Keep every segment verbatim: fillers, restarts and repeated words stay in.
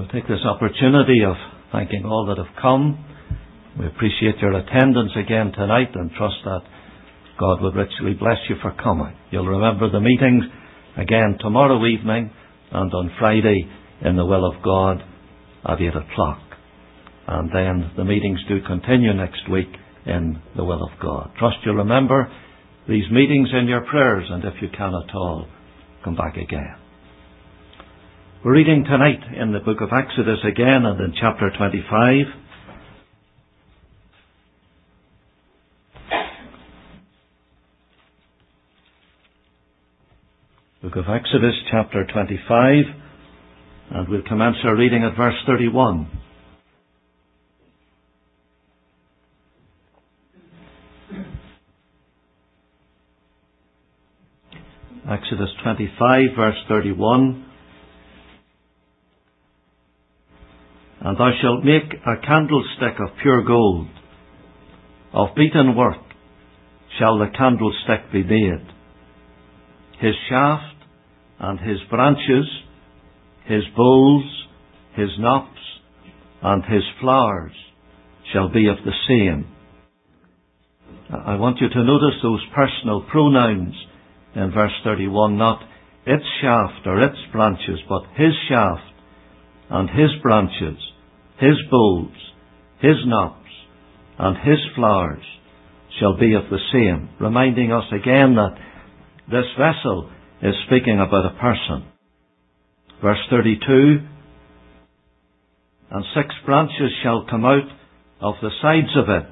We'll take this opportunity of thanking all that have come. We appreciate your attendance again tonight and trust that God would richly bless you for coming. You'll remember the meetings again tomorrow evening and on Friday in the will of God at eight o'clock. And then the meetings do continue next week in the will of God. Trust you'll remember these meetings in your prayers, and if you can at all, come back again. We're reading tonight in the book of Exodus again and in chapter twenty-five. Book of Exodus chapter twenty-five, and we'll commence our reading at verse thirty-one. Exodus twenty-five, verse thirty-one. And thou shalt make a candlestick of pure gold. Of beaten work shall the candlestick be made. His shaft and his branches, his bowls, his knops, and his flowers shall be of the same. I want you to notice those personal pronouns in verse thirty-one, not its shaft or its branches, but his shaft and his branches, his bowls, his knops, and his flowers shall be of the same, reminding us again that this vessel is speaking about a person. Verse thirty-two, and six branches shall come out of the sides of it,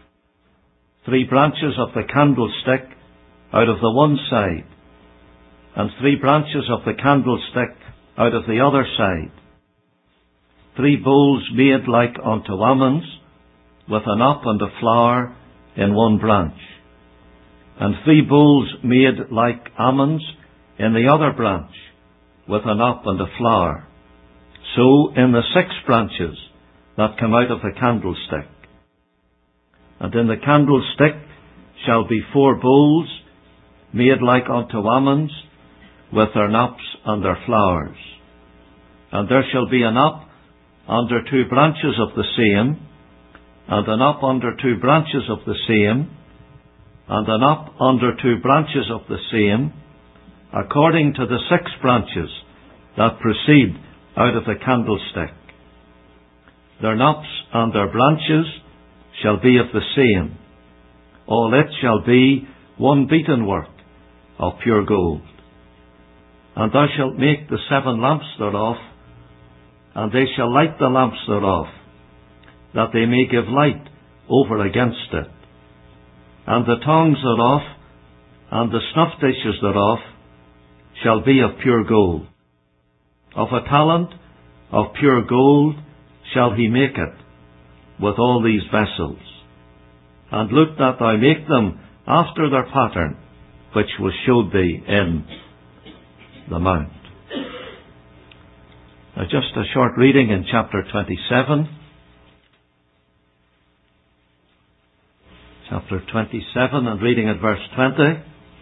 three branches of the candlestick out of the one side, and three branches of the candlestick out of the other side. Three bowls made like unto almonds, with a knop and a flower in one branch. And three bowls made like almonds in the other branch, with a knop and a flower. So in the six branches that come out of the candlestick. And in the candlestick shall be four bowls made like unto almonds, with their knops and their flowers. And there shall be a knop under two branches of the same, and a knop under two branches of the same, and a knop under two branches of the same, according to the six branches that proceed out of the candlestick. Their knops and their branches shall be of the same. All it shall be one beaten work of pure gold. And thou shalt make the seven lamps thereof, and they shall light the lamps thereof, that they may give light over against it. And the tongs thereof, and the snuff dishes thereof, shall be of pure gold. Of a talent of pure gold shall he make it, with all these vessels. And look that thou make them after their pattern, which was showed thee in the mount. Now just a short reading in chapter twenty-seven. Chapter twenty-seven, and reading at verse twenty.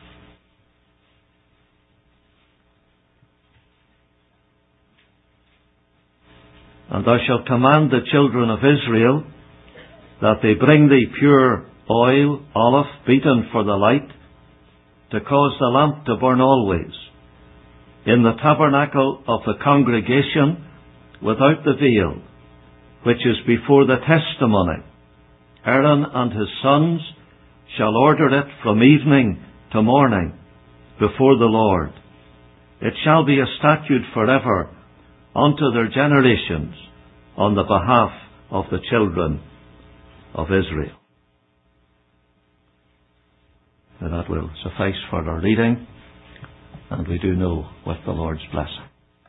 And thou shalt command the children of Israel that they bring thee pure oil, olive, beaten for the light, to cause the lamp to burn always, in the tabernacle of the congregation, without the veil, which is before the testimony. Aaron and his sons shall order it from evening to morning before the Lord. It shall be a statute forever unto their generations on the behalf of the children of Israel. And that will suffice for our reading, and we do know with the Lord's blessing.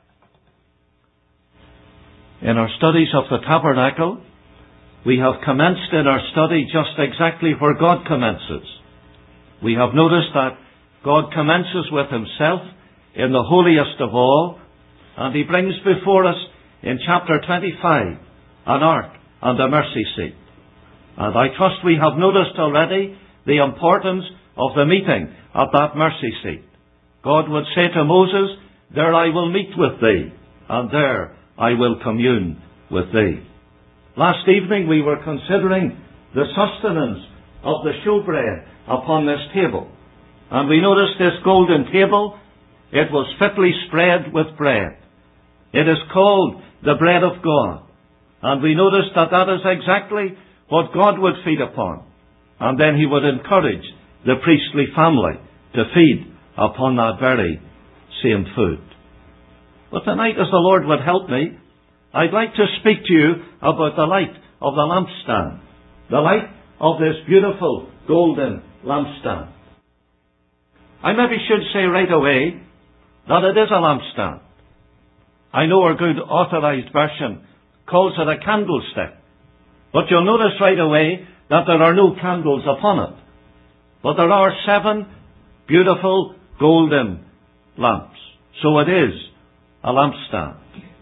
In our studies of the tabernacle, we have commenced in our study just exactly where God commences. We have noticed that God commences with himself in the holiest of all, and he brings before us in chapter twenty-five an ark and a mercy seat. And I trust we have noticed already the importance of the meeting at that mercy seat. God would say to Moses, there I will meet with thee, and there I will commune with thee. Last evening we were considering the sustenance of the showbread upon this table. And we noticed this golden table, it was fitly spread with bread. It is called the bread of God. And we noticed that that is exactly what God would feed upon. And then he would encourage the priestly family to feed upon that very same food. But tonight, as the Lord would help me, I'd like to speak to you about the light of the lampstand. The light of this beautiful golden lampstand. I maybe should say right away that it is a lampstand. I know our good authorized version calls it a candlestick. But you'll notice right away that there are no candles upon it. But there are seven beautiful golden lamps. So it is a lampstand.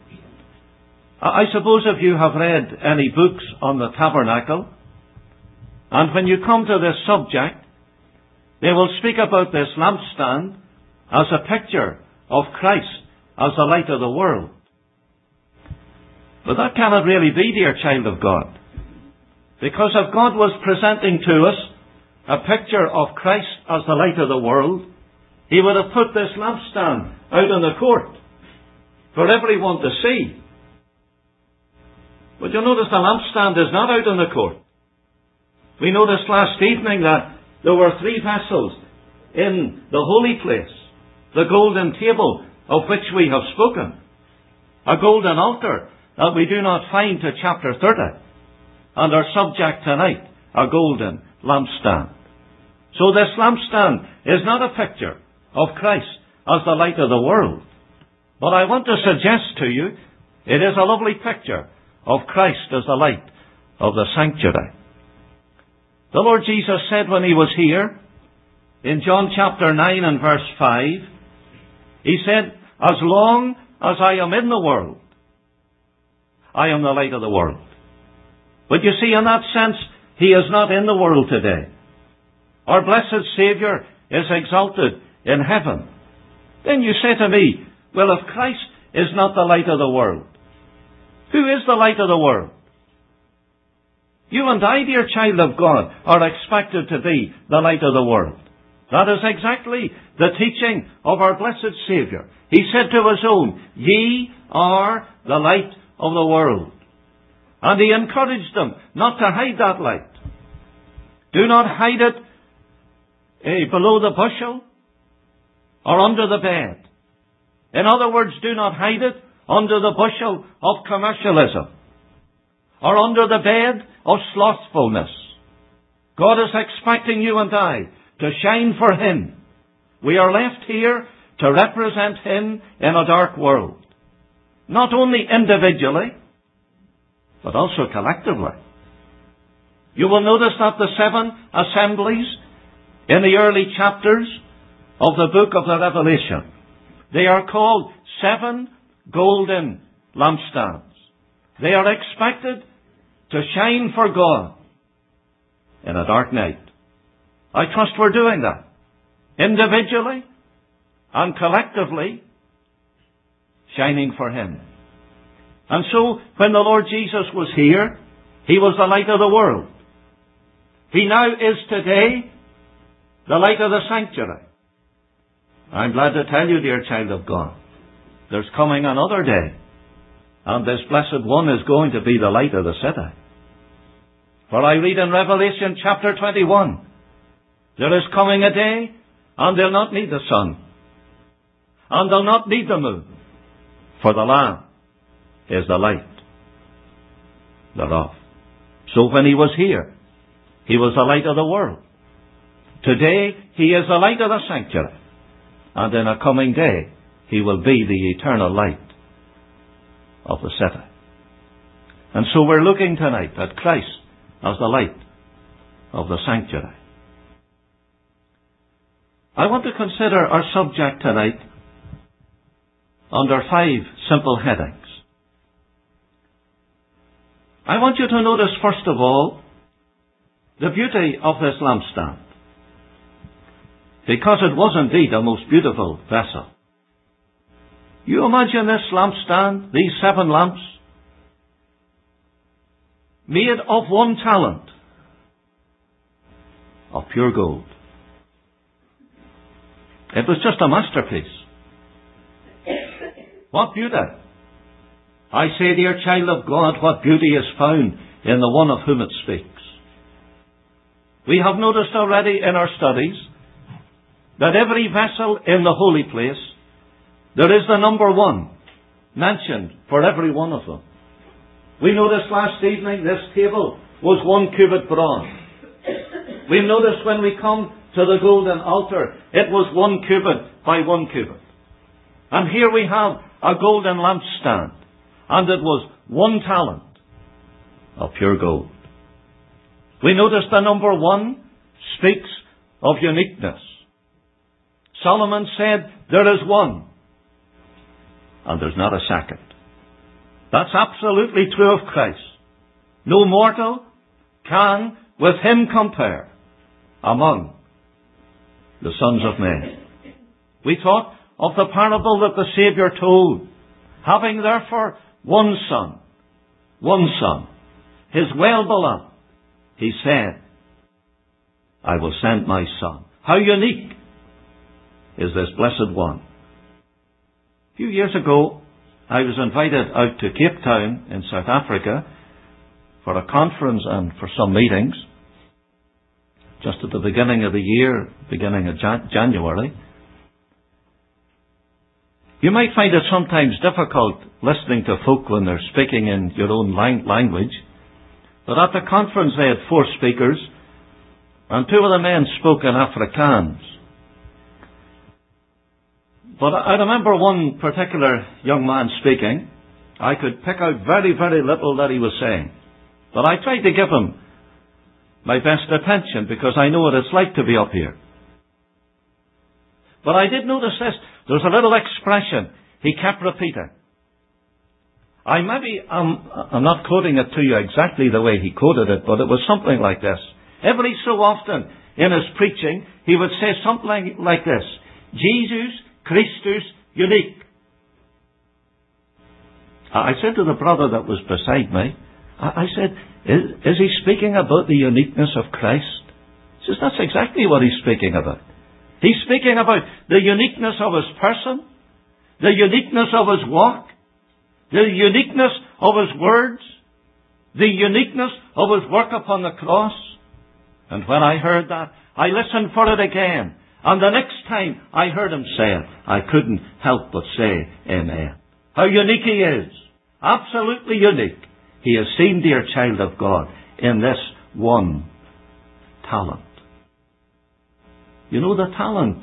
I suppose if you have read any books on the tabernacle, and when you come to this subject, they will speak about this lampstand as a picture of Christ as the light of the world. But that cannot really be, dear child of God. Because if God was presenting to us a picture of Christ as the light of the world, he would have put this lampstand out in the court for everyone to see. But you'll notice the lampstand is not out in the court. We noticed last evening that there were three vessels in the holy place, the golden table of which we have spoken, a golden altar that we do not find to chapter thirty, and our subject tonight, a golden lampstand. So this lampstand is not a picture of Christ as the light of the world, but I want to suggest to you it is a lovely picture of Christ as the light of the sanctuary. The Lord Jesus said when he was here, in John chapter nine and verse five, he said, as long as I am in the world, I am the light of the world. But you see, in that sense, he is not in the world today. Our blessed Saviour is exalted in heaven. Then you say to me, well, if Christ is not the light of the world, who is the light of the world? You and I, dear child of God, are expected to be the light of the world. That is exactly the teaching of our blessed Saviour. He said to his own, ye are the light of the world. And he encouraged them not to hide that light. Do not hide it eh, below the bushel or under the bed. In other words, do not hide it under the bushel of commercialism or under the bed of slothfulness. God is expecting you and I to shine for him. We are left here to represent him in a dark world. Not only individually, but also collectively. You will notice that the seven assemblies in the early chapters of the book of the Revelation, they are called seven golden lampstands. They are expected to shine for God in a dark night. I trust we're doing that. Individually and collectively, shining for him. And so, when the Lord Jesus was here, he was the light of the world. He now is today the light of the sanctuary. I'm glad to tell you, dear child of God, there's coming another day, and this blessed one is going to be the light of the city. For I read in Revelation chapter twenty-one, there is coming a day, and they'll not need the sun, and they'll not need the moon, for the Lamb is the light thereof. So when he was here, he was the light of the world. Today, he is the light of the sanctuary. And in a coming day, he will be the eternal light of the city. And so we're looking tonight at Christ as the light of the sanctuary. I want to consider our subject tonight under five simple headings. I want you to notice, first of all, the beauty of this lampstand, because it was indeed a most beautiful vessel. You imagine this lampstand, these seven lamps, made of one talent of pure gold. It was just a masterpiece. What beauty! I say, dear child of God, what beauty is found in the one of whom it speaks. We have noticed already in our studies that every vessel in the holy place, there is the number one mentioned for every one of them. We noticed last evening this table was one cubit broad. We noticed when we come to the golden altar, it was one cubit by one cubit. And here we have a golden lampstand, and it was one talent of pure gold. We notice the number one speaks of uniqueness. Solomon said, there is one, and there's not a second. That's absolutely true of Christ. No mortal can with him compare among the sons of men. We thought of the parable that the Saviour told, having therefore one son, one son, his well-beloved, he said, I will send my son. How unique is this blessed one. A few years ago, I was invited out to Cape Town in South Africa for a conference and for some meetings, just at the beginning of the year, beginning of Jan- January. You might find it sometimes difficult listening to folk when they're speaking in your own lang- language, but at the conference they had four speakers, and two of the men spoke in Afrikaans. But I remember one particular young man speaking. I could pick out very, very little that he was saying. But I tried to give him my best attention because I know what it's like to be up here. But I did notice this. There's a little expression he kept repeating. I maybe, um, I'm not quoting it to you exactly the way he quoted it, but it was something like this. Every so often in his preaching, he would say something like this. Jesus Christus unique. I said to the brother that was beside me, I said, is, is he speaking about the uniqueness of Christ? He says, that's exactly what he's speaking about. He's speaking about the uniqueness of his person, the uniqueness of his walk, the uniqueness of his words, the uniqueness of his work upon the cross. And when I heard that, I listened for it again. And the next time I heard him say it, I couldn't help but say amen. How unique he is. Absolutely unique. He is seen, dear child of God, in this one talent. You know, the talent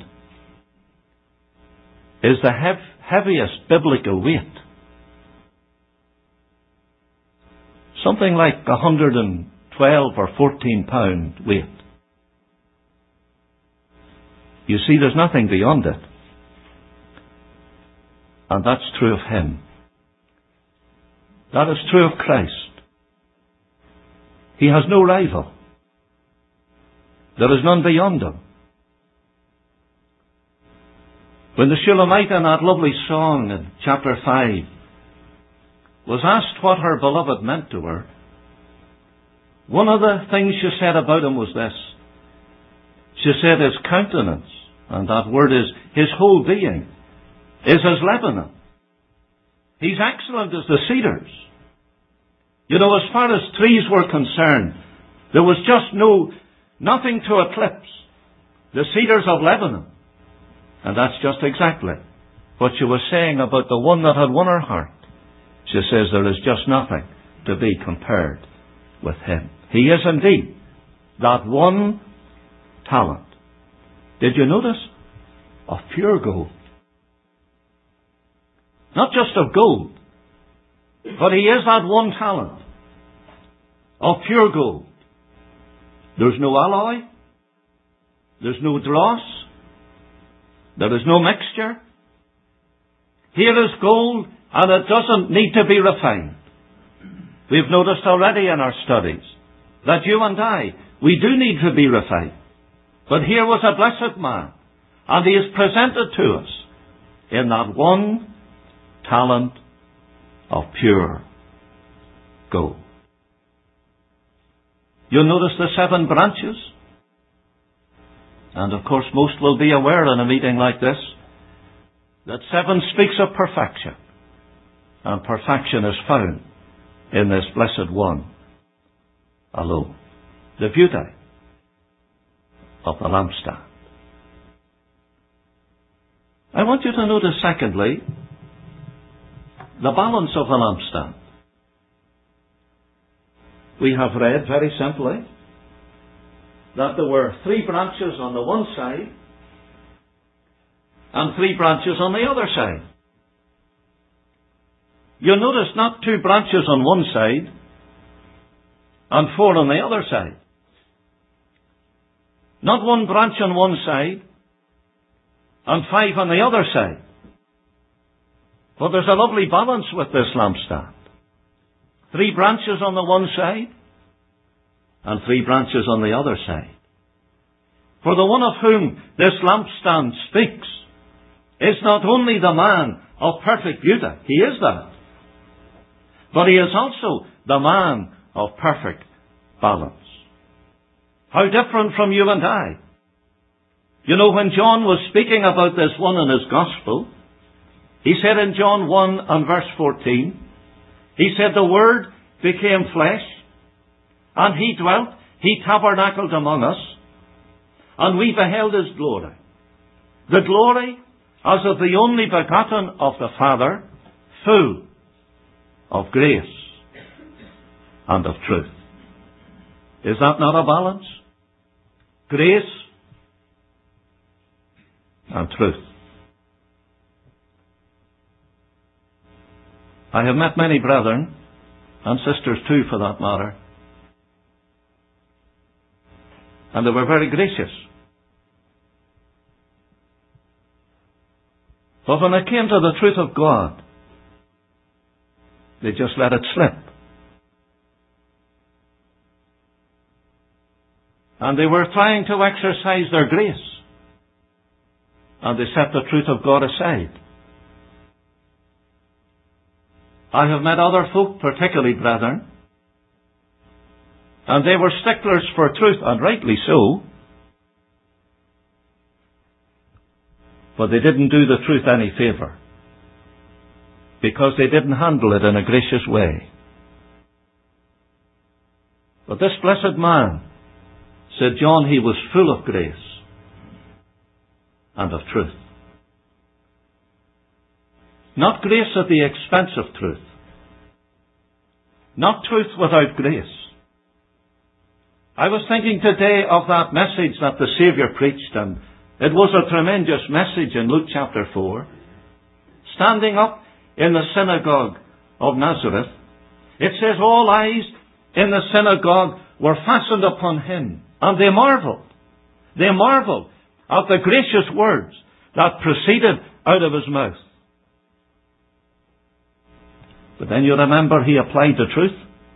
is the hev- heaviest biblical weight. Something like one hundred twelve or fourteen pound weight. You see, there's nothing beyond it. And that's true of him. That is true of Christ. He has no rival. There is none beyond him. When the Shulamite in that lovely song in chapter five was asked what her beloved meant to her, one of the things she said about him was this. She said his countenance, and that word is his whole being, is as Lebanon. He's excellent as the cedars. You know, as far as trees were concerned, there was just no, nothing to eclipse the cedars of Lebanon. And that's just exactly what she was saying about the one that had won her heart. She says there is just nothing to be compared with him. He is indeed that one talent. Did you notice? Of pure gold. Not just of gold, but he is that one talent of pure gold. There's no alloy. There's no dross. There is no mixture. Here is gold, and it doesn't need to be refined. We've noticed already in our studies that you and I, we do need to be refined. But here was a blessed man, and he is presented to us in that one talent of pure gold. You'll notice the seven branches. And of course most will be aware in a meeting like this that seven speaks of perfection. And perfection is found in this blessed one alone. The beauty of the lampstand. I want you to notice, secondly, the balance of the lampstand. We have read very simply that there were three branches on the one side and three branches on the other side. You'll notice not two branches on one side and four on the other side. Not one branch on one side and five on the other side. But there's a lovely balance with this lampstand. Three branches on the one side and three branches on the other side. For the one of whom this lampstand speaks is not only the man of perfect beauty, he is that, but he is also the man of perfect balance. How different from you and I. You know, when John was speaking about this one in his Gospel, he said in John one and verse fourteen, he said, the Word became flesh, and he dwelt, he tabernacled among us, and we beheld his glory. The glory as of the only begotten of the Father, full of grace and of truth. Is that not a balance? Grace and truth. I have met many brethren, and sisters too for that matter, and they were very gracious. But when it came to the truth of God, they just let it slip. And they were trying to exercise their grace, and they set the truth of God aside. I have met other folk, particularly brethren, and they were sticklers for truth, and rightly so, but they didn't do the truth any favour, because they didn't handle it in a gracious way. But this blessed man said, John, he was full of grace and of truth. Not grace at the expense of truth. Not truth without grace. I was thinking today of that message that the Saviour preached, and it was a tremendous message in Luke chapter four. Standing up in the synagogue of Nazareth, it says all eyes in the synagogue were fastened upon him, and they marvelled. They marvelled at the gracious words that proceeded out of his mouth. But then you remember he applied the truth.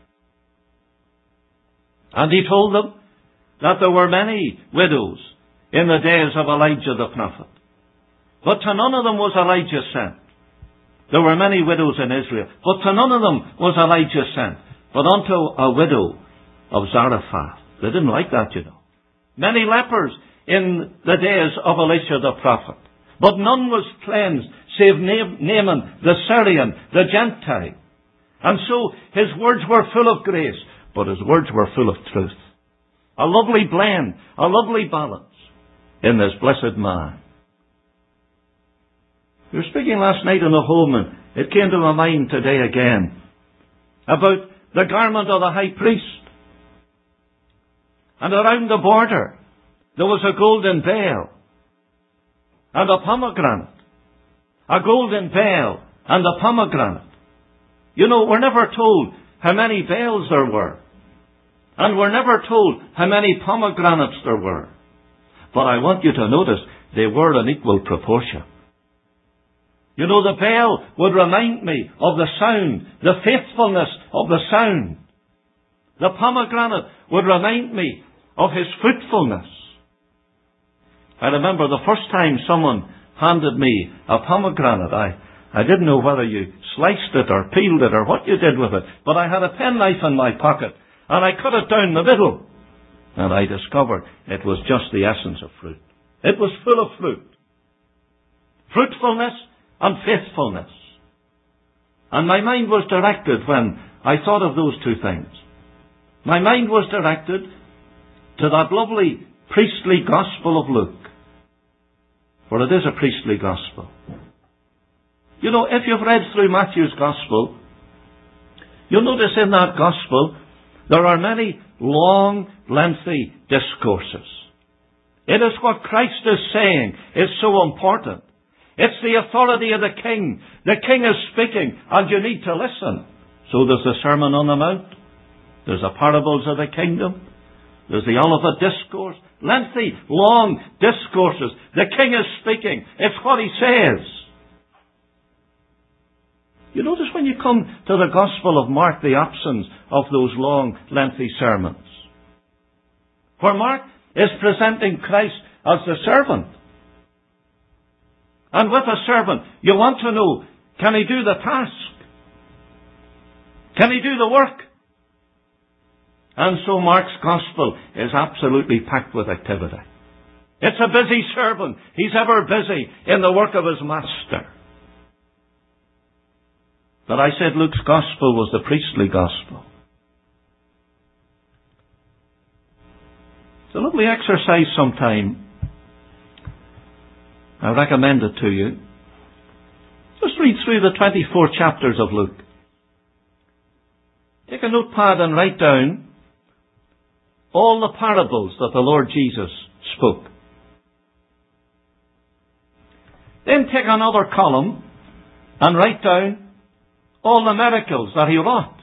And he told them that there were many widows in the days of Elijah the prophet. But to none of them was Elijah sent. There were many widows in Israel, but to none of them was Elijah sent, but unto a widow of Zarephath. They didn't like that, you know. Many lepers in the days of Elisha the prophet, but none was cleansed save Naaman the Syrian, the Gentile. And so his words were full of grace, but his words were full of truth. A lovely blend, a lovely balance in this blessed man. We were speaking last night in the home, and it came to my mind today again about the garment of the high priest. And around the border there was a golden veil and a pomegranate. A golden veil and a pomegranate. You know, we're never told how many veils there were. And we're never told how many pomegranates there were. But I want you to notice they were in equal proportion. You know, the veil would remind me of the sound, the faithfulness of the sound. The pomegranate would remind me of his fruitfulness. I remember the first time someone handed me a pomegranate, I, I didn't know whether you sliced it or peeled it or what you did with it, but I had a penknife in my pocket, and I cut it down the middle, and I discovered it was just the essence of fruit. It was full of fruit. Fruitfulness and faithfulness. And my mind was directed when I thought of those two things. My mind was directed to that lovely priestly gospel of Luke. For it is a priestly gospel. You know, if you've read through Matthew's gospel, you'll notice in that gospel there are many long, lengthy discourses. It is what Christ is saying is so important. It's the authority of the King. The King is speaking, and you need to listen. So there's the Sermon on the Mount. There's the parables of the kingdom. There's the Olivet Discourse. Lengthy, long discourses. The King is speaking. It's what he says. You notice when you come to the Gospel of Mark, the absence of those long, lengthy sermons. Where Mark is presenting Christ as the servant. And with a servant, you want to know, can he do the task? Can he do the work? And so Mark's Gospel is absolutely packed with activity. It's a busy servant. He's ever busy in the work of his master. But I said Luke's Gospel was the priestly Gospel. It's a lovely exercise sometime. I recommend it to you. Just read through the twenty-four chapters of Luke. Take a notepad and write down all the parables that the Lord Jesus spoke. Then take another column and write down all the miracles that he wrought.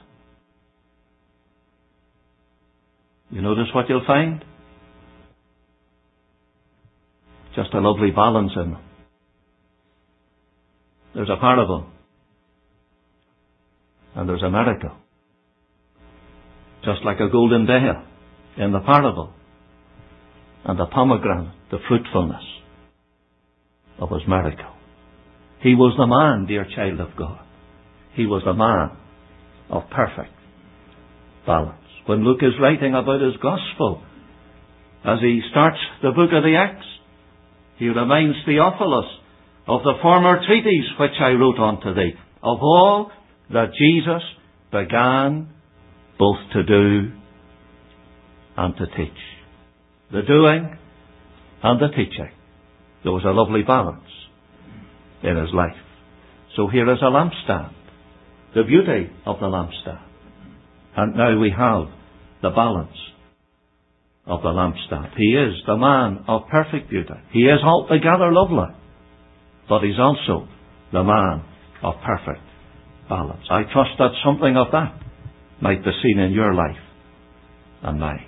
You notice what you'll find? Just a lovely balance in them. There's a parable. And there's a miracle. Just like a golden bell in the parable. And the pomegranate, the fruitfulness of his miracle. He was the man, dear child of God. He was the man of perfect balance. When Luke is writing about his gospel, as he starts the book of the Acts, he reminds Theophilus of the former treatise which I wrote unto thee, of all that Jesus began both to do and to teach. The doing and the teaching. There was a lovely balance in his life. So here is a lampstand. The beauty of the lampstand. And now we have the balance of the lampstand. He is the man of perfect beauty. He is altogether lovely. But he's also the man of perfect balance. I trust that something of that might be seen in your life and mine.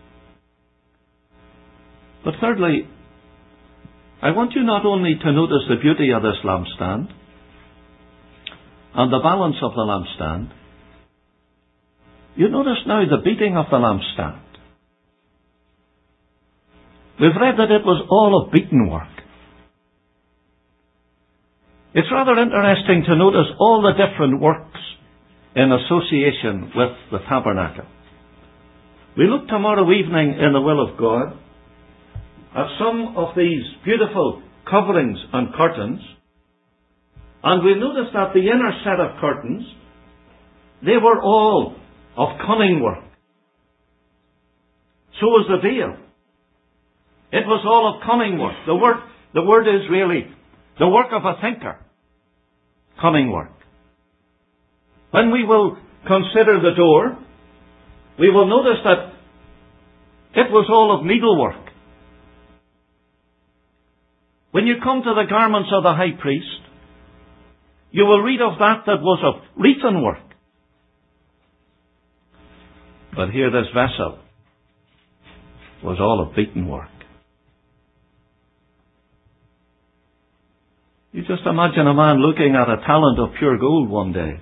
But thirdly, I want you not only to notice the beauty of this lampstand and the balance of the lampstand, you notice now the beating of the lampstand. We've read that it was all of beaten work. It's rather interesting to notice all the different works in association with the tabernacle. We look tomorrow evening in the will of God at some of these beautiful coverings and curtains, and we notice that the inner set of curtains, they were all of cunning work. So was the veil. It was all of cunning work. The word, the word is really the work of a thinker. Cunning work. When we will consider the door, we will notice that it was all of needlework. When you come to the garments of the high priest, you will read of that that was of wreathen work. But here this vessel was all of beaten work. You just imagine a man looking at a talent of pure gold one day.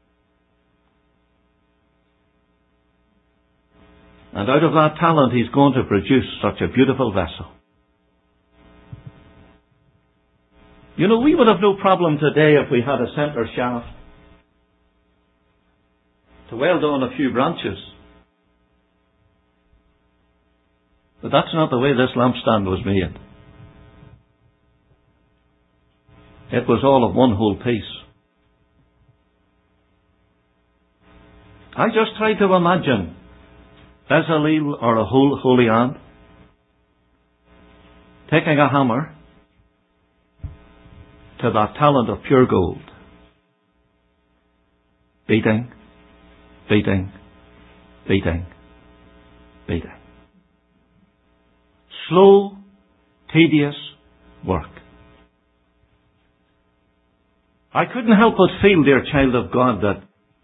And out of that talent he's going to produce such a beautiful vessel. You know, we would have no problem today if we had a centre shaft to weld on a few branches. But that's not the way this lampstand was made. It was all of one whole piece. I just try to imagine Bezalel or a whole holy aunt taking a hammer to that talent of pure gold, beating, beating, beating, beating. Slow, tedious work. I couldn't help but feel, dear child of God, that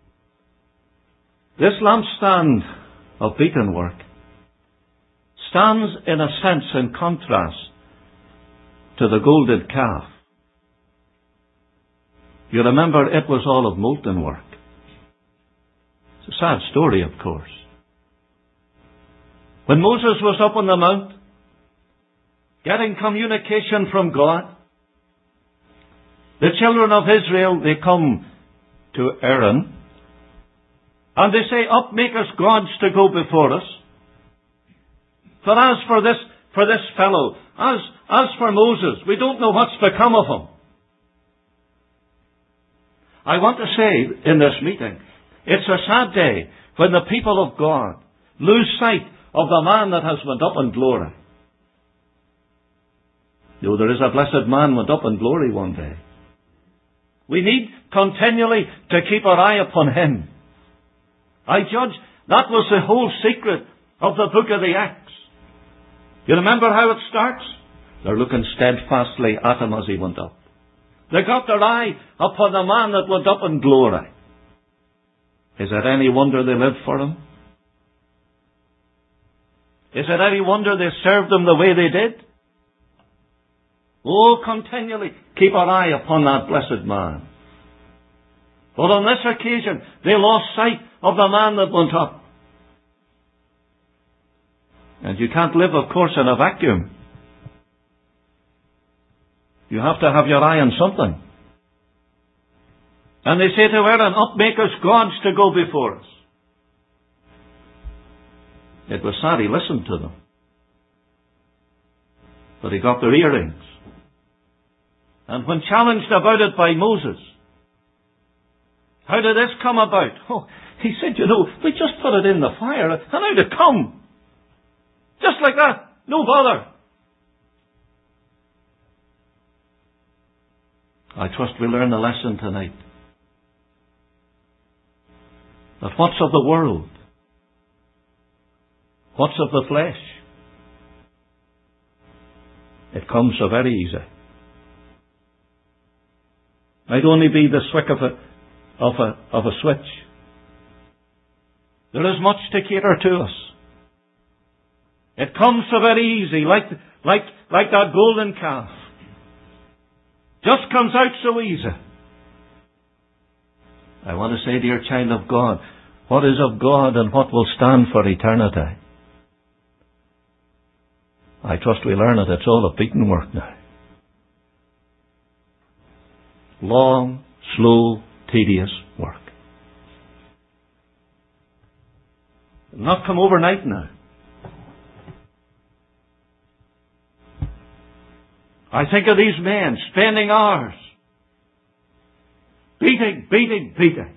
this lampstand of beaten work stands in a sense in contrast to the golden calf. You remember, it was all of molten work. It's a sad story, of course. When Moses was up on the mount, getting communication from God, the children of Israel, they come to Aaron, and they say, "Up, make us gods to go before us. For as for this, for this fellow, as, as for Moses, we don't know what's become of him." I want to say in this meeting, it's a sad day when the people of God lose sight of the man that has went up in glory. No, there is a blessed man went up in glory one day. We need continually to keep our eye upon him. I judge that was the whole secret of the book of the Acts. You remember how it starts? They're looking steadfastly at him as he went up. They got their eye upon the man that went up in glory. Is it any wonder they lived for him? Is it any wonder they served him the way they did? Oh, continually keep our eye upon that blessed man. But on this occasion, they lost sight of the man that went up. And you can't live, of course, in a vacuum. You have to have your eye on something. And they say to Aaron, "Up, make us gods to go before us." It was sad he listened to them. But he got their earrings. And when challenged about it by Moses, "How did this come about?" Oh, he said, "You know, we just put it in the fire, and how'd it come? Just like that. No bother." I trust we learn the lesson tonight. That what's of the world? What's of the flesh? It comes so very easy. Might only be the swick of a, of a, of a switch. There is much to cater to us. It comes so very easy, like, like, like that golden calf. Just comes out so easy. I want to say, dear child of God, what is of God and what will stand for eternity? I trust we learn it. It's all of beaten work now. Long, slow, tedious work. It'll not come overnight now. I think of these men spending hours beating, beating, beating.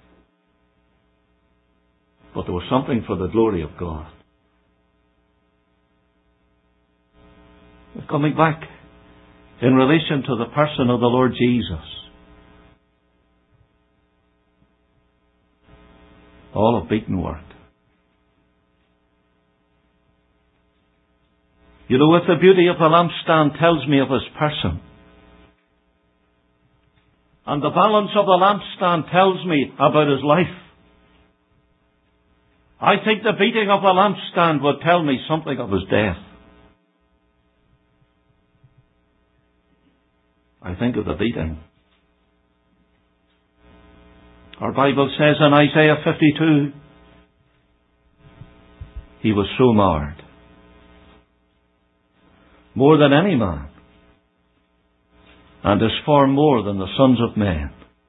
But there was something for the glory of God. We're coming back in relation to the person of the Lord Jesus. All of beaten work. You know, if the beauty of the lampstand tells me of his person, and the balance of the lampstand tells me about his life, I think the beating of the lampstand would tell me something of his death. I think of the beating. Our Bible says in Isaiah fifty-two, he was so marred, more than any man, and is far more than the sons of men.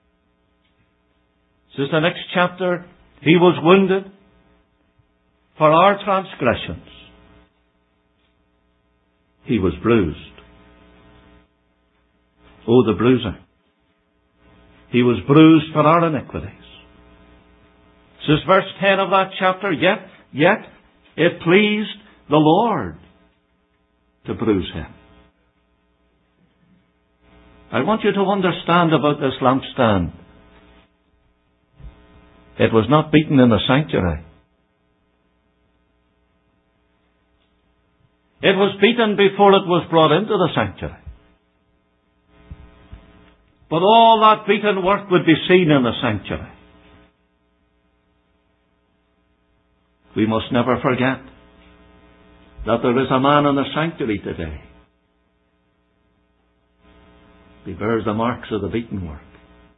Says the next chapter, He was wounded for our transgressions. He was bruised. Oh, the bruiser. He was bruised for our iniquities. Says verse ten of that chapter, yet, yet it pleased the Lord to bruise him. I want you to understand about this lampstand. It was not beaten in the sanctuary. It was beaten before it was brought into the sanctuary. But all that beaten work would be seen in the sanctuary. We must never forget that there is a man in the sanctuary today. He bears the marks of the beaten work.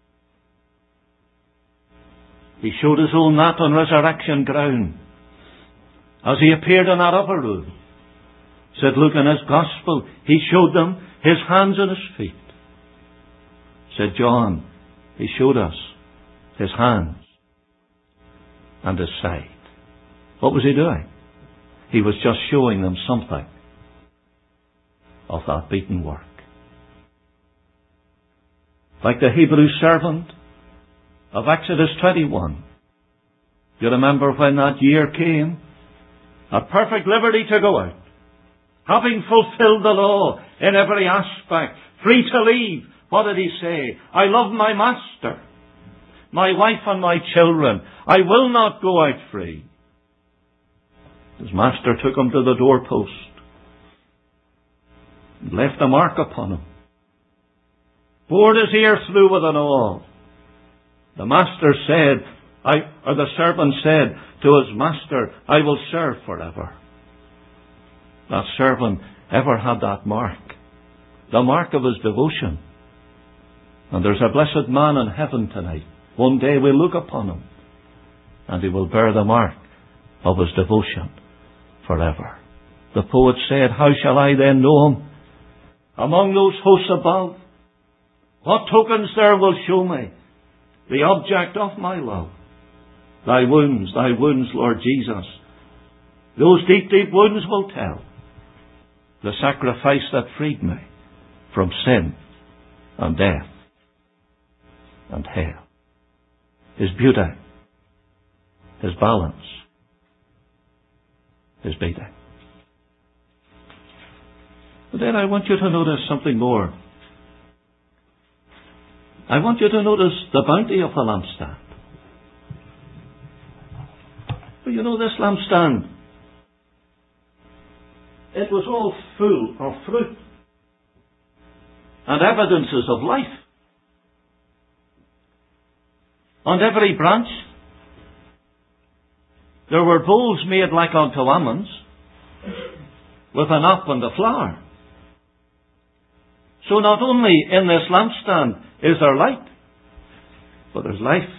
He showed his own that on resurrection ground. As he appeared in that upper room, said Luke in his Gospel, he showed them his hands and his feet. Said John, he showed us his hands and his side. What was he doing? He was just showing them something of that beaten work. Like the Hebrew servant of Exodus twenty-one. You remember when that year came? At perfect liberty to go out, having fulfilled the law in every aspect, free to leave. What did he say? I love my master, my wife and my children. I will not go out free. His master took him to the doorpost and left a mark upon him. Bored his ear through with an awl. The master said, I, or the servant said to his master, I will serve forever. That servant ever had that mark, the mark of his devotion. And there's a blessed man in heaven tonight. One day we'll look upon him, and he will bear the mark of his devotion forever. The poet said, how shall I then know him among those hosts above? What tokens there will show me the object of my love? Thy wounds, thy wounds, Lord Jesus. Those deep, deep wounds will tell the sacrifice that freed me from sin and death and hell. His beauty, his balance, his beating. But then I want you to notice something more. I want you to notice the bounty of the lampstand. Well, you know, this lampstand, it was all full of fruit and evidences of life. On every branch, there were bowls made like unto almonds, with a knop and a flower. So not only in this lampstand is there light, but there's life.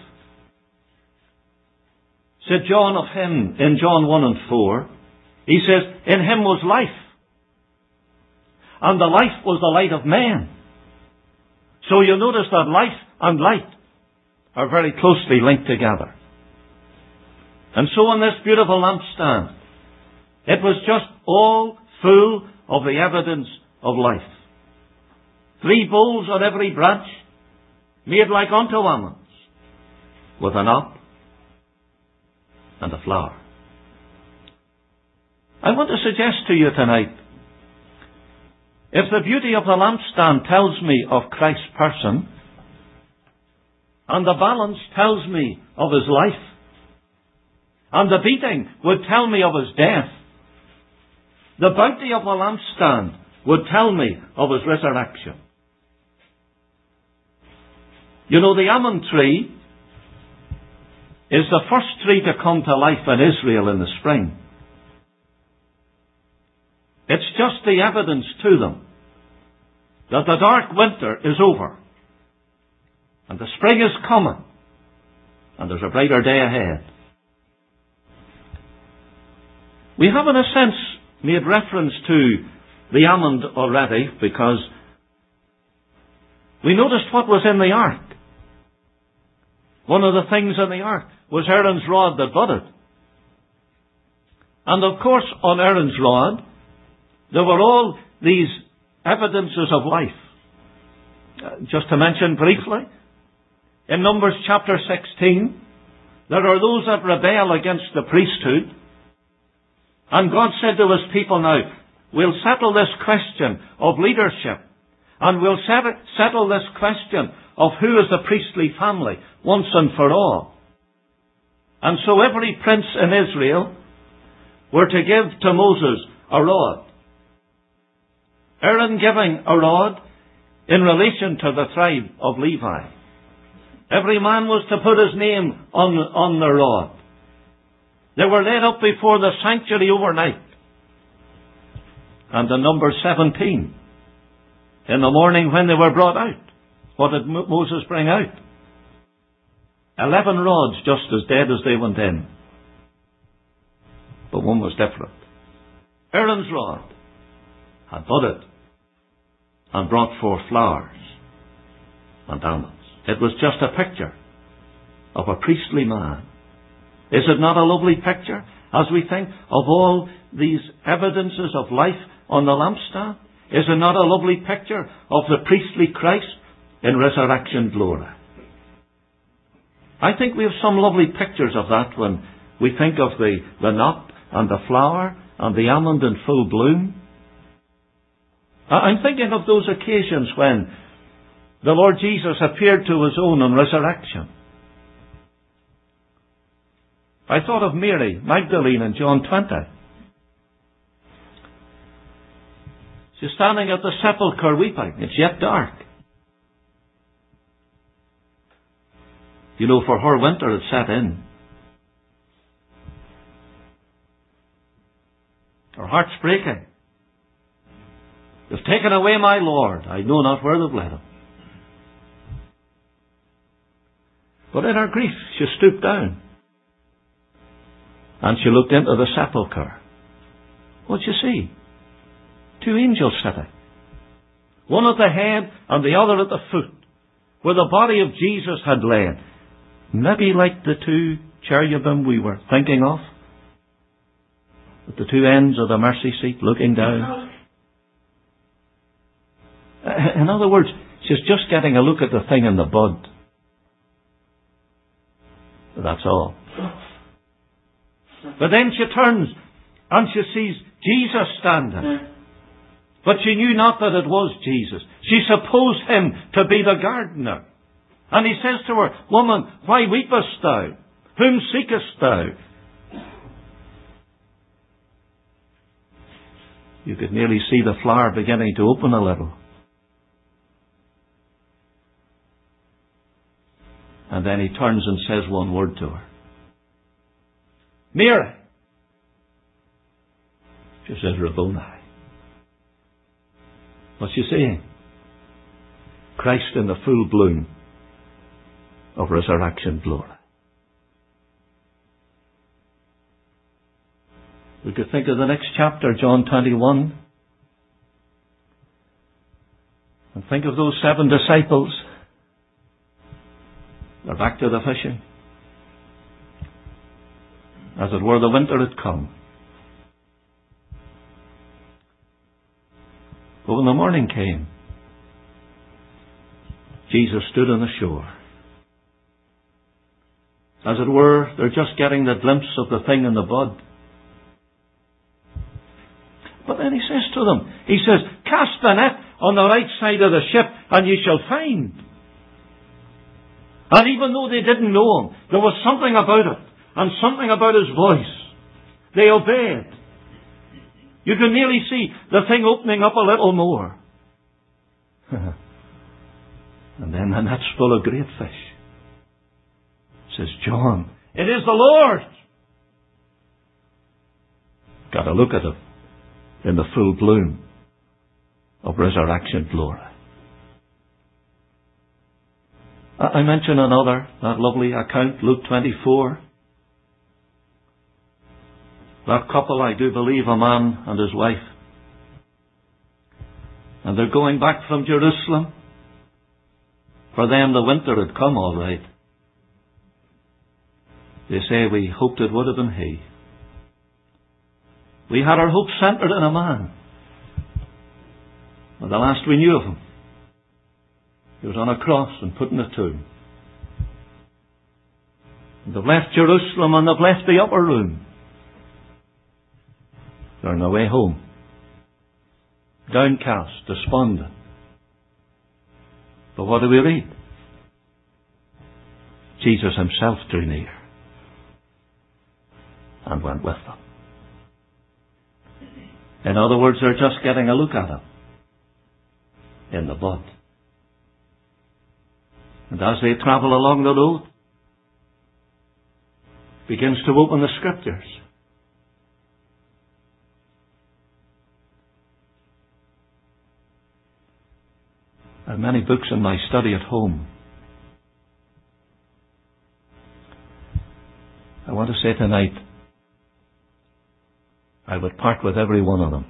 Said John of him in John one and four, he says, in him was life, and the life was the light of men. So you notice that life and light are very closely linked together. And so in this beautiful lampstand, it was just all full of the evidence of life. Three bowls on every branch, made like unto almonds, with a knop and a flower. I want to suggest to you tonight, if the beauty of the lampstand tells me of Christ's person, and the balance tells me of his life, and the beating would tell me of his death, the bounty of the lampstand would tell me of his resurrection. You know, the almond tree is the first tree to come to life in Israel in the spring. It's just the evidence to them that the dark winter is over and the spring is coming and there's a brighter day ahead. We have in a sense made reference to the almond already, because We noticed what was in the ark. One of the things in the ark was Aaron's rod that budded. And of course, on Aaron's rod, there were all these evidences of life. Uh, just to mention briefly, in Numbers chapter sixteen, there are those that rebel against the priesthood. And God said to his people, now, we'll settle this question of leadership. And we'll set- settle this question of who is the priestly family once and for all. And so every prince in Israel were to give to Moses a rod. Aaron giving a rod in relation to the tribe of Levi. Every man was to put his name on, on the rod. They were laid up before the sanctuary overnight. And in number seventeen, in the morning when they were brought out, what did Moses bring out? Eleven rods just as dead as they went in. But one was different. Aaron's rod had budded and brought forth flowers and almonds. It was just a picture of a priestly man. Is it not a lovely picture as we think of all these evidences of life on the lampstand? Is it not a lovely picture of the priestly Christ in resurrection glory? I think we have some lovely pictures of that when we think of the, the knot and the flower and the almond in full bloom. I'm thinking of those occasions when the Lord Jesus appeared to his own in resurrection. I thought of Mary Magdalene in John twenty. She's standing at the sepulchre weeping. It's yet dark. You know, for her winter had set in. Her heart's breaking. They've taken away my Lord. I know not where they've led him. But in her grief, she stooped down. And she looked into the sepulchre. What'd you see? Two angels sitting. One at the head and the other at the foot, where the body of Jesus had lain. Maybe like the two cherubim we were thinking of, at the two ends of the mercy seat looking down. In other words, she's just getting a look at the thing in the bud. That's all. But then she turns and she sees Jesus standing. But she knew not that it was Jesus. She supposed him to be the gardener. And he says to her, Woman, why weepest thou? Whom seekest thou? You could nearly see the flower beginning to open a little. And then he turns and says one word to her. Mary. She says, Rabboni. What's she saying? Christ in the full bloom of resurrection glory. We could think of the next chapter, John twenty-one, and think of those seven disciples. They're back to the fishing. As it were, the winter had come. But when the morning came, Jesus stood on the shore. As it were, they're just getting the glimpse of the thing in the bud. But then he says to them, he says, Cast the net on the right side of the ship and ye shall find. And even though they didn't know him, there was something about it and something about his voice. They obeyed. You can nearly see the thing opening up a little more. And then the net's full of great fish. Says John, it is the Lord. Got a look at him in the full bloom of resurrection glory. I mention another, that lovely account, Luke twenty-four. That couple, I do believe, a man and his wife. And they're going back from Jerusalem. For them the winter had come all right. They say we hoped it would have been he. We had our hope centred in a man. But the last we knew of him, he was on a cross and put in a tomb. And they've left Jerusalem and they've left the upper room. They're on their way home. Downcast, despondent. But what do we read? Jesus himself drew near and went with them. In other words, they're just getting a look at him in the blood. And as they travel along the road, begins to open the Scriptures. I have many books in my study at home. I want to say tonight, I would part with every one of them.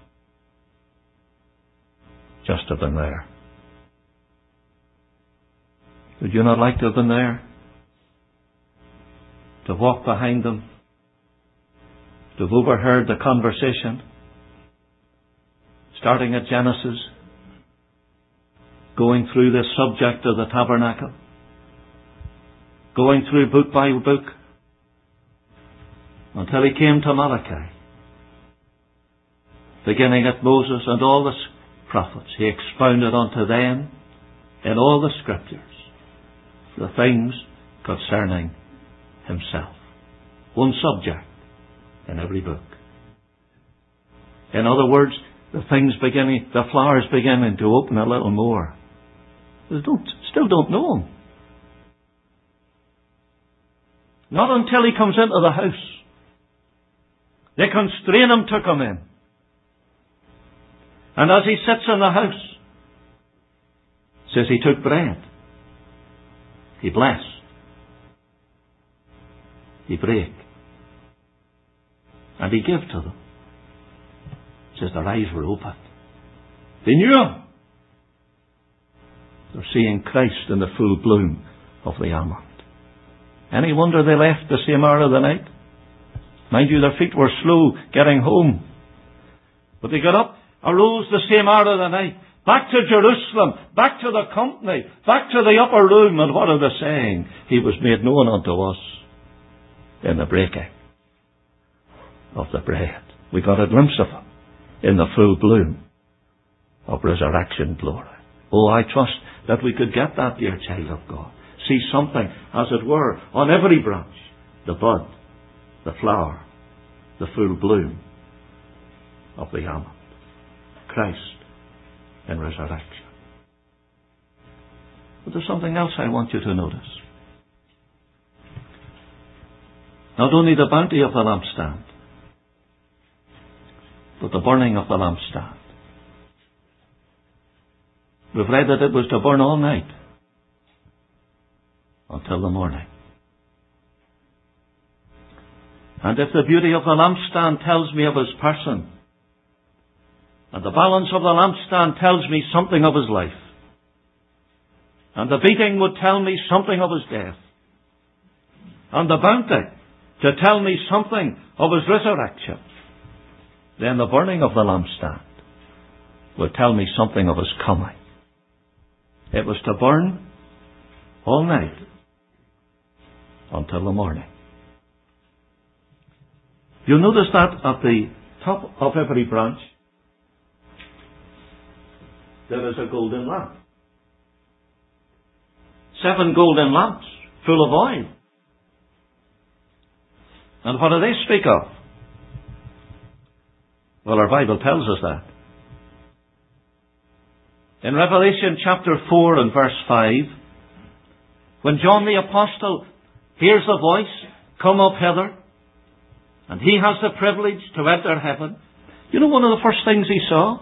Just to have been there. Would you not like to have been there? To walk behind them? To have overheard the conversation? Starting at Genesis? Going through this subject of the tabernacle? Going through book by book? Until he came to Malachi. Beginning at Moses and all the prophets, he expounded unto them in all the Scriptures the things concerning himself. One subject in every book. In other words, the things beginning, the flowers beginning to open a little more. They don't, still don't know him. Not until he comes into the house. They constrain him to come in. And as he sits in the house, says he took bread. He blessed. He brake. And he gave to them. Says their eyes were opened. They knew him. They're seeing Christ in the full bloom of the almond. Any wonder they left the same hour of the night? Mind you, their feet were slow getting home. But they got up, arose the same hour of the night, back to Jerusalem, back to the company, back to the upper room, and what are they saying? He was made known unto us in the breaking of the bread. We got a glimpse of him in the full bloom of resurrection glory. Oh, I trust that we could get that, dear child of God. See something, as it were, on every branch. The bud, the flower, the full bloom of the almond. Christ in resurrection. But there's something else I want you to notice. Not only the bounty of the lampstand, but the burning of the lampstand. We've read that it was to burn all night until the morning. And if the beauty of the lampstand tells me of his person, and the balance of the lampstand tells me something of his life, and the beating would tell me something of his death, and the bounty to tell me something of his resurrection, then the burning of the lampstand would tell me something of his coming. It was to burn all night until the morning. You'll notice that at the top of every branch there is a golden lamp. Seven golden lamps full of oil. And what do they speak of? Well, our Bible tells us that. In Revelation chapter four and verse five, when John the Apostle hears the voice, "Come up hither," and he has the privilege to enter heaven, you know one of the first things he saw?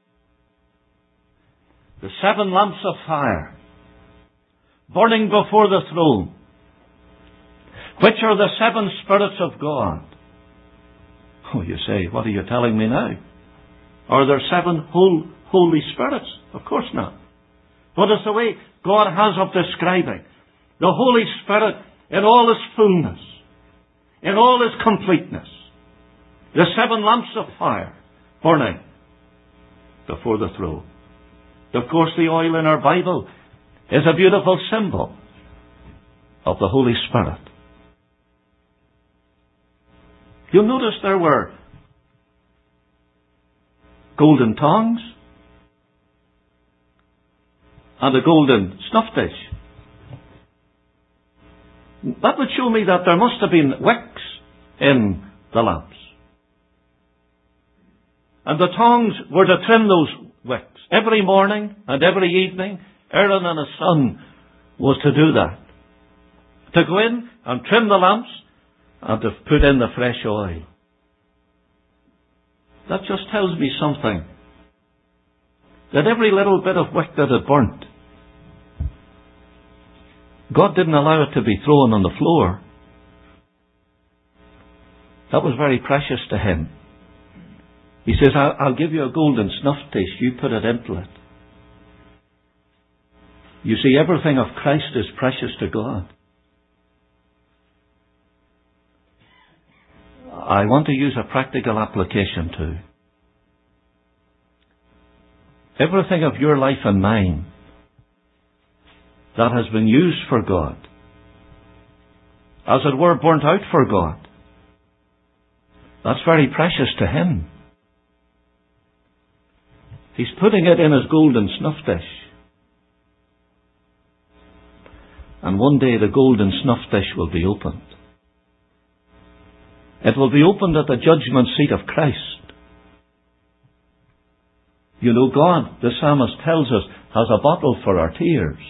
The seven lamps of fire burning before the throne, which are the seven spirits of God. Oh, you say, what are you telling me now? Are there seven whole, Holy Spirits? Of course not. but it's the way God has of describing the Holy Spirit in all His fullness, in all His completeness. The seven lamps of fire burning before the throne. Of course, the oil in our Bible is a beautiful symbol of the Holy Spirit. You'll notice there were golden tongs and a golden snuff dish. That would show me that there must have been wicks in the lamps. And the tongs were to trim those wicks. Every morning and every evening, Aaron and his son was to do that. To go in and trim the lamps and to put in the fresh oil. That just tells me something. That every little bit of wick that had burnt, God didn't allow it to be thrown on the floor. That was very precious to Him. He says, I'll give you a golden snuff dish, you put it into it. You see, everything of Christ is precious to God. I want to use a practical application too. Everything of your life and mine that has been used for God, as it were, burnt out for God, that's very precious to Him. He's putting it in His golden snuff dish. And one day the golden snuff dish will be opened. It will be opened at the judgment seat of Christ. You know, God, the psalmist tells us, has a bottle for our tears.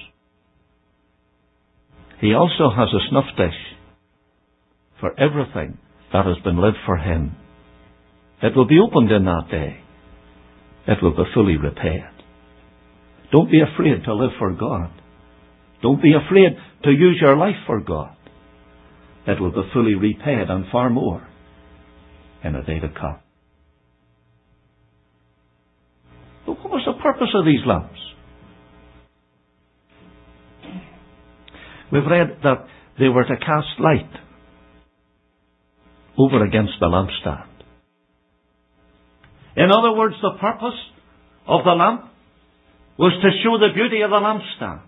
He also has a snuff dish for everything that has been lived for Him. It will be opened in that day. It will be fully repaid. Don't be afraid to live for God. Don't be afraid to use your life for God. It will be fully repaid and far more in a day to come. But what was the purpose of these lamps? We've read that they were to cast light over against the lampstand. In other words, the purpose of the lamp was to show the beauty of the lampstand.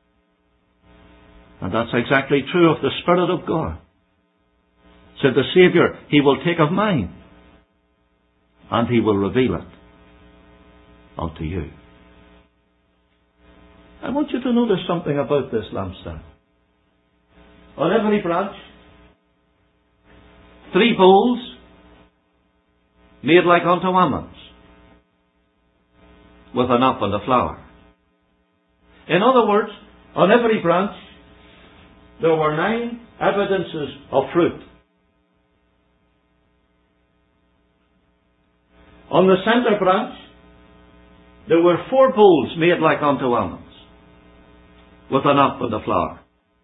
And that's exactly true of the Spirit of God. Said the Saviour, He will take of mine and He will reveal it unto you. I want you to notice something about this lampstand. On every branch, three bowls made like unto almonds, with a knop and a flower. In other words, on every branch, there were nine evidences of fruit. On the centre branch, there were four bowls made like unto almonds, with a knop and a flower.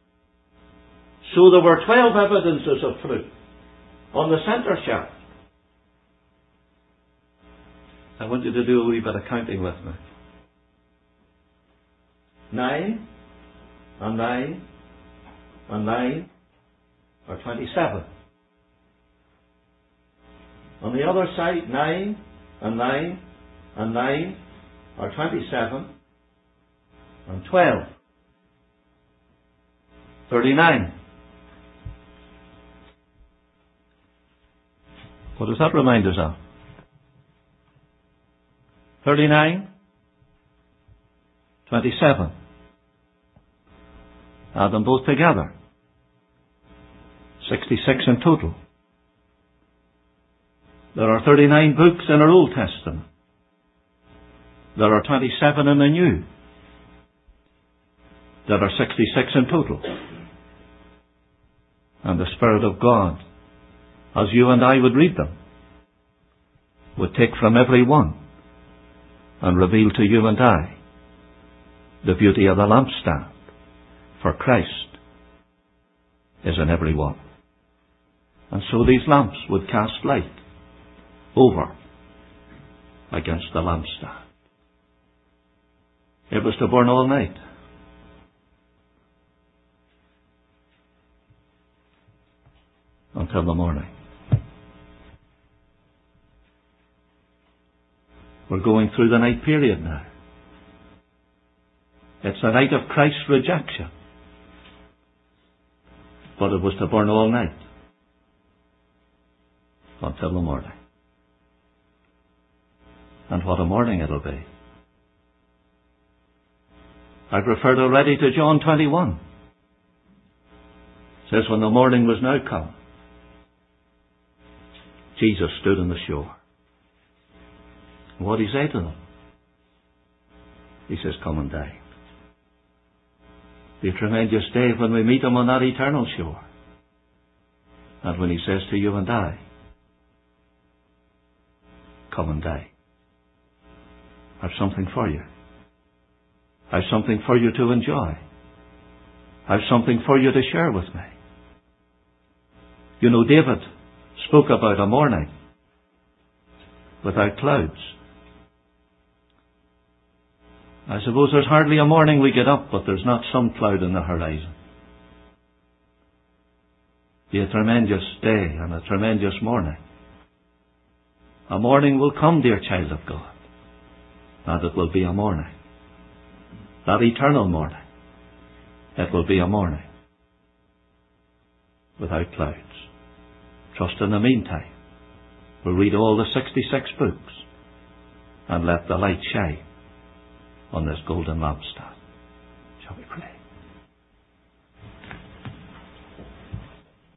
So there were twelve evidences of fruit on the centre shaft. I want you to do a wee bit of counting with me. Nine, and nine, and nine, are twenty-seven. On the other side, nine, and nine, and nine, are twenty-seven, and twelve. thirty-nine. What does that remind us of? thirty-nine, twenty-seven. Add them both together. sixty-six in total. There are thirty-nine books in our Old Testament. There are twenty-seven in the New. There are sixty-six in total. And the Spirit of God, as you and I would read them, would take from every one and reveal to you and I the beauty of the lampstand, for Christ is in every one. And so these lamps would cast light over against the lampstand. It was to burn all night. Until the morning. We're going through the night period now. It's the night of Christ's rejection. But it was to burn all night. Until the morning. And what a morning it'll be. I've referred already to John twenty-one. It says, when the morning was now come, Jesus stood on the shore. And what did he say to them? He says, come and dine. Be a tremendous day when we meet him on that eternal shore. And when he says to you and I, come and dine. I've something for you. I've something for you to enjoy. I've something for you to share with me. You know, David spoke about a morning without clouds. I suppose there's hardly a morning we get up, but there's not some cloud in the horizon. Be a tremendous day and a tremendous morning. A morning will come, dear child of God, and it will be a morning. That eternal morning. It will be a morning without clouds. Trust in the meantime. We'll read all the sixty-six books and let the light shine on this golden lampstand. Shall we pray?